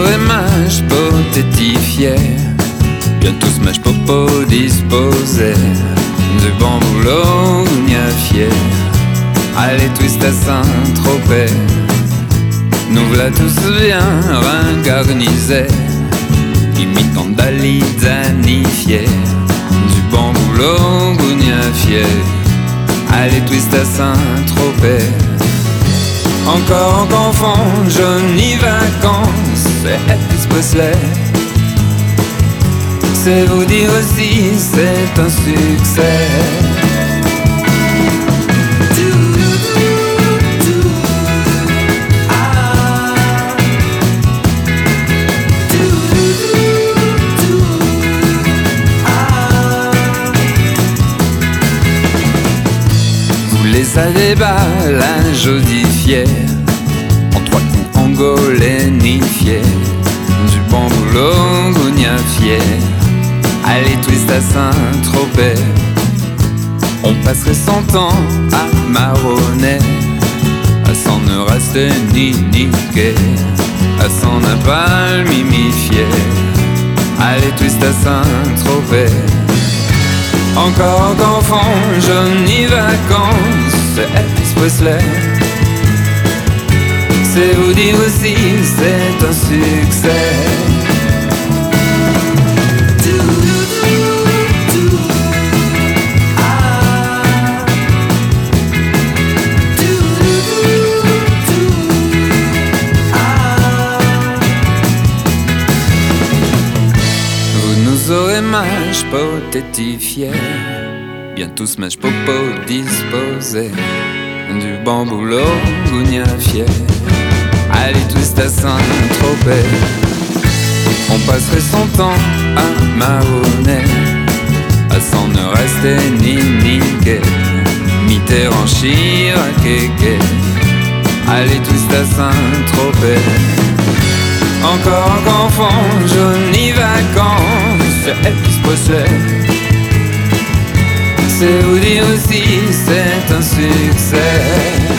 aurez mâche potétifié, bientôt se mâche popo disposé du bon boulot fier. Allez twist à Saint-Tropez, nous voilà tous bien ringarnisés, imitant Dali danifié du bon boulot fier. Allez twist à Saint-Tropez. Encore qu'enfant, jolies vacances, c'est Elvis Presley. C'est vous dire aussi, c'est un succès. Vous les avez bas, la jodifiée, en trois coups angolénifiés, du bon boulot fier. Allez twist à Saint-Tropez, on passerait 100 ans à marronner, à s'en ne rester ni niquer, à s'en pas mimifier. Allez twist à Saint-Tropez. Encore qu'enfant, jolies vacances, c'est Elvis Presley. C'est vous dire aussi, c'est un succès. Vous aurez mâche potétifié, bientôt se mâche popo disposé du bon boulot fier. Allez twist à Saint-Tropez, on passerait 100 ans à marronner, à s'en ne rester ni niquer, Mitterrand Chirac. Allez twist à Saint-Tropez. Encore qu'enfant, jolies vacances, c'est Elvis Presley. C'est vous dire aussi, c'est un succès.